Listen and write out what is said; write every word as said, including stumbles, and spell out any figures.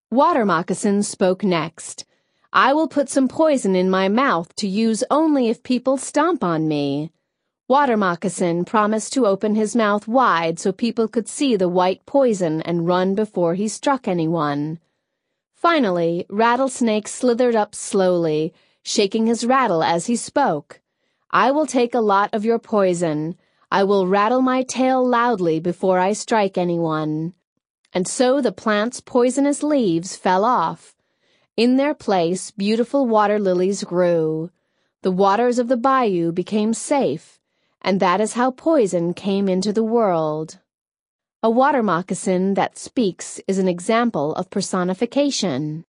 Water Moccasin spoke next. "I will put some poison in my mouth to use only if people stomp on me." Water Moccasin promised to open his mouth wide so people could see the white poison and run before he struck anyone. Finally, Rattlesnake slithered up slowly, shaking his rattle as he spoke. "I will take a lot of your poison. I will rattle my tail loudly before I strike anyone." And so the plant's poisonous leaves fell off. In their place, beautiful water lilies grew. The waters of the bayou became safe, and that is how poison came into the world. A water moccasin that speaks is an example of personification.